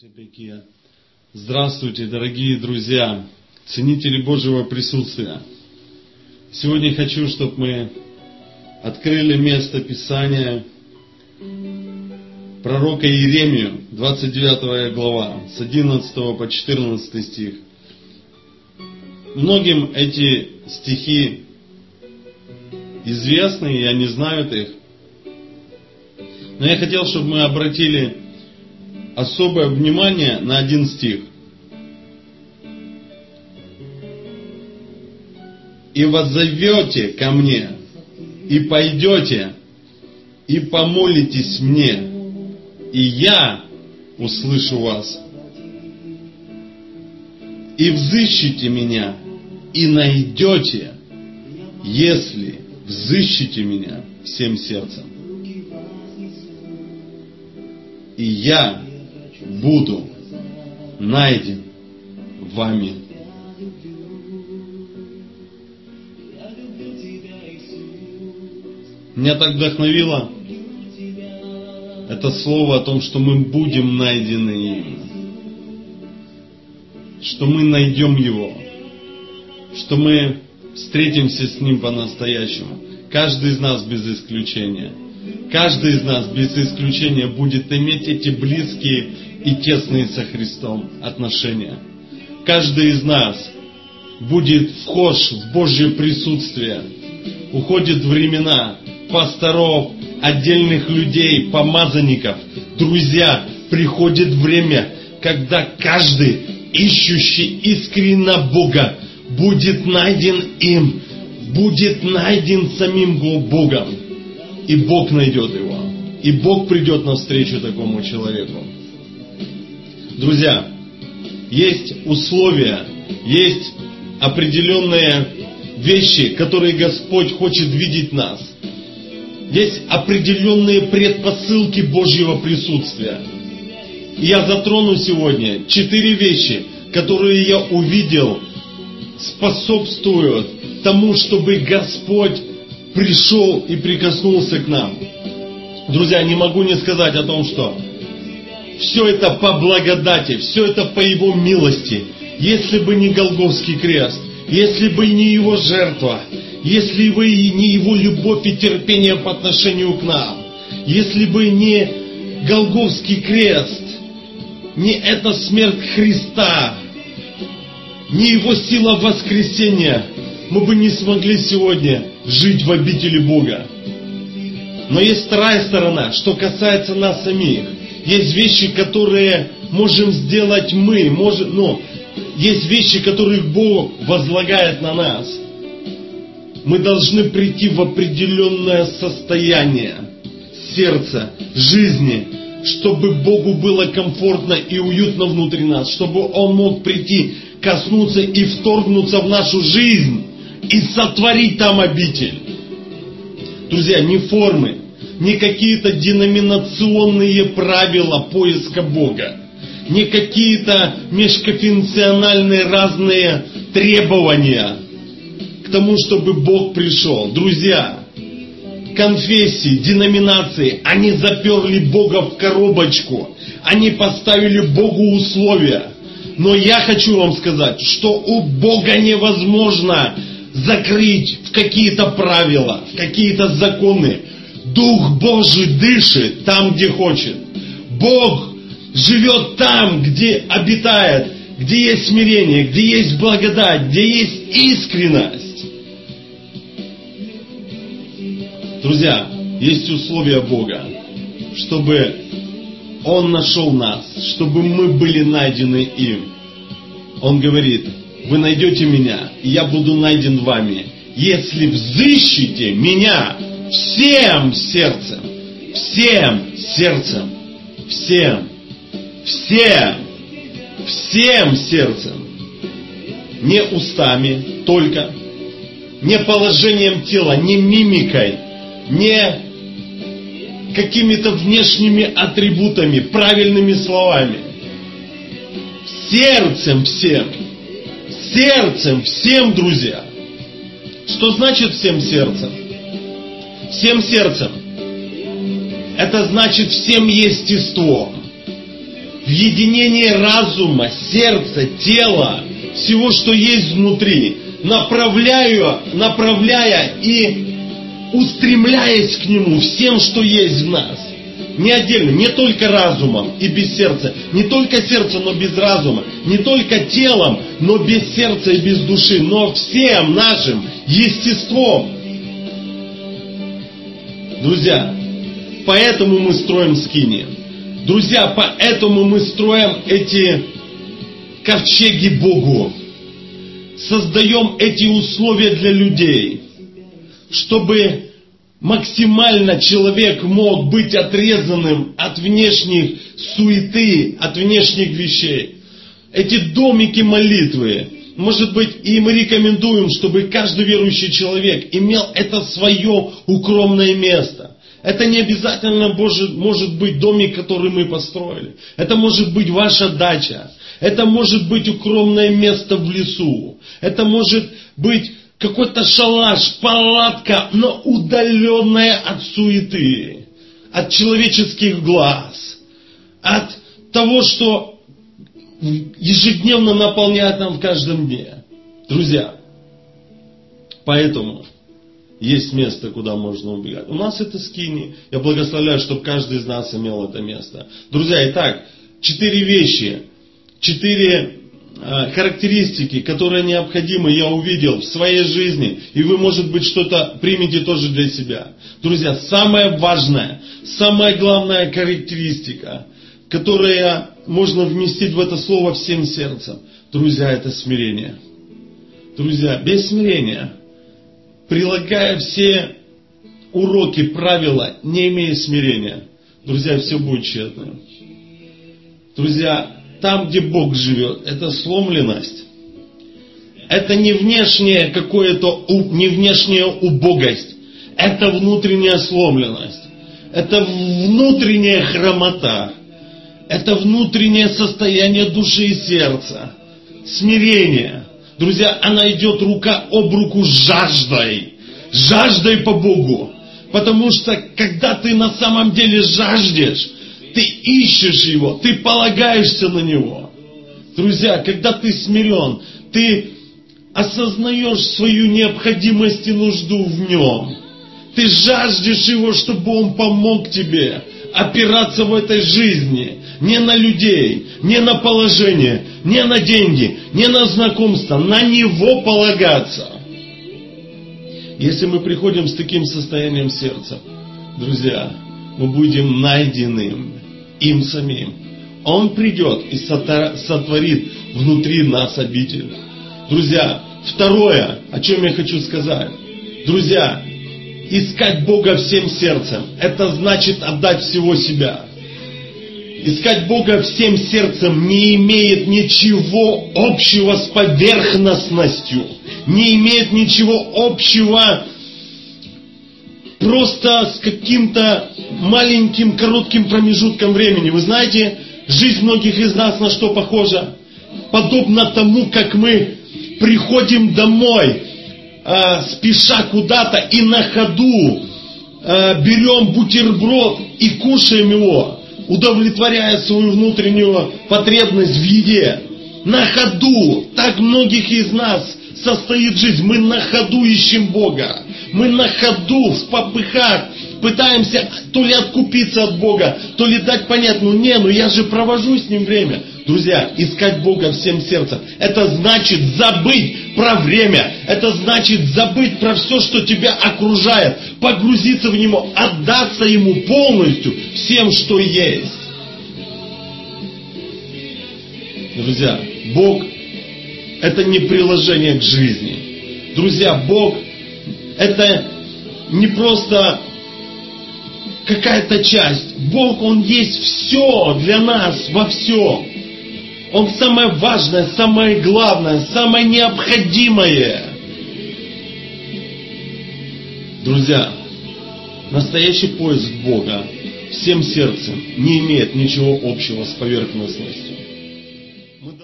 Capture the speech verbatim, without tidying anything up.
Здравствуйте, дорогие друзья, ценители Божьего присутствия. Сегодня хочу, чтобы мы открыли место Писания пророка Иеремию, двадцать девятая глава, с одиннадцатого по четырнадцатый стих. Многим эти стихи известны, и они знают их. Но я хотел, чтобы мы обратили особое внимание на один стих. «И воззовете ко мне, и пойдете, и помолитесь мне, и я услышу вас. И взыщите меня, и найдете, если взыщите меня всем сердцем. И я буду найден вами». Меня так вдохновило это слово о том, что мы будем найдены им, что мы найдем Его, что мы встретимся с Ним по-настоящему. Каждый из нас без исключения. Каждый из нас без исключения будет иметь эти близкие и тесные со Христом отношения. Каждый из нас будет вхож в Божье присутствие. Уходят времена пасторов, отдельных людей, помазанников. Друзья, приходит время, когда каждый, ищущий искренне Бога, будет найден им, будет найден самим Богом. И Бог найдет его. И Бог придет навстречу такому человеку. Друзья, есть условия, есть определенные вещи, которые Господь хочет видеть в нас. Есть определенные предпосылки Божьего присутствия. И я затрону сегодня четыре вещи, которые я увидел, способствуют тому, чтобы Господь пришел и прикоснулся к нам. Друзья, не могу не сказать о том, что все это по благодати, все это по Его милости. Если бы не Голгофский крест, если бы не Его жертва, если бы не Его любовь и терпение по отношению к нам, если бы не Голгофский крест, не эта смерть Христа, не Его сила воскресения, мы бы не смогли сегодня жить в обители Бога. Но есть вторая сторона, что касается нас самих. Есть вещи, которые можем сделать мы, можем, ну, есть вещи, которые Бог возлагает на нас. Мы должны прийти в определенное состояние сердца, жизни, чтобы Богу было комфортно и уютно внутри нас, чтобы Он мог прийти, коснуться и вторгнуться в нашу жизнь и сотворить там обитель. Друзья, не формы, не какие-то деноминационные правила поиска Бога, не какие-то межконфессиональные разные требования к тому, чтобы Бог пришел. Друзья, конфессии, деноминации, они заперли Бога в коробочку, они поставили Богу условия. Но я хочу вам сказать, что у Бога невозможно закрыть в какие-то правила, в какие-то законы. Дух Божий дышит там, где хочет. Бог живет там, где обитает, где есть смирение, где есть благодать, где есть искренность. Друзья, есть условия Бога, чтобы Он нашел нас, чтобы мы были найдены им. Он говорит: вы найдете меня, и я буду найден вами, если взыщете меня всем сердцем, всем сердцем, всем, всем, всем сердцем. Не устами только, не положением тела, не мимикой, не какими-то внешними атрибутами, правильными словами. Сердцем всем. Сердцем всем, друзья. Что значит всем сердцем? Всем сердцем. Это значит всем естеством. в единении разума, сердца, тела, всего, что есть внутри, направляя, направляя и устремляясь к Нему всем, что есть в нас. Не отдельно, не только разумом и без сердца, не только сердцем, но без разума, не только телом, но без сердца и без души, но всем нашим естеством. Друзья, поэтому мы строим скинии. Друзья, поэтому мы строим эти ковчеги Богу. Создаем эти условия для людей, чтобы максимально человек мог быть отрезанным от внешних суеты, от внешних вещей. Эти домики молитвы, может быть, и мы рекомендуем, чтобы каждый верующий человек имел это свое укромное место. Это не обязательно может, может быть домик, который мы построили. Это может быть ваша дача. Это может быть укромное место в лесу. Это может быть какой-то шалаш, палатка, но удаленная от суеты, от человеческих глаз, от того, что ежедневно наполняет нам в каждом дне. Друзья, поэтому есть место, куда можно убегать. У нас это скини. Я благословляю, чтобы каждый из нас имел это место. Друзья, итак, четыре вещи, четыре характеристики, которые необходимы, я увидел в своей жизни, и вы, может быть, что-то примете тоже для себя. Друзья, самая важная, самая главная характеристика, которая можно вместить в это слово всем сердцем, друзья, это смирение. Друзья, без смирения, прилагая все уроки, правила, не имея смирения, друзья, все будет тщетно. Друзья, там, где Бог живет, это сломленность. Это не внешняя какое-то, не внешняя убогость. Это внутренняя сломленность. Это внутренняя хромота. Это внутреннее состояние души и сердца. Смирение. Друзья, она идет рука об руку с жаждой. Жаждой по Богу. Потому что, когда ты на самом деле жаждешь, ты ищешь Его, ты полагаешься на Него. Друзья, когда ты смирен, ты осознаешь свою необходимость и нужду в Нем. Ты жаждешь Его, чтобы Он помог тебе опираться в этой жизни не на людей, не на положение, не на деньги, не на знакомство, на Него полагаться. Если мы приходим с таким состоянием сердца, друзья, мы будем найденным им самим. Он придет и сотворит внутри нас обитель. Друзья, второе, о чем я хочу сказать. Друзья, искать Бога всем сердцем, это значит отдать всего себя. Искать Бога всем сердцем не имеет ничего общего с поверхностностью, не имеет ничего общего просто с каким-то маленьким коротким промежутком времени. Вы знаете, жизнь многих из нас на что похожа? Подобно тому, как мы приходим домой, э, спеша куда-то, и на ходу э, берем бутерброд и кушаем его, удовлетворяя свою внутреннюю потребность в еде. На ходу. Так многих из нас состоит жизнь. Мы на ходу ищем Бога. Мы на ходу, в попыхах, пытаемся то ли откупиться от Бога, то ли дать понять, ну не, ну я же провожу с Ним время. Друзья, искать Бога всем сердцем, это значит забыть про время, это значит забыть про все, что тебя окружает, погрузиться в Него, отдаться Ему полностью, всем, что есть. Друзья, Бог – это не приложение к жизни. Друзья, Бог – это не просто какая-то часть. Бог, Он есть все для нас, во всем. Он самое важное, самое главное, самое необходимое. Друзья, настоящий поиск Бога всем сердцем не имеет ничего общего с поверхностностью.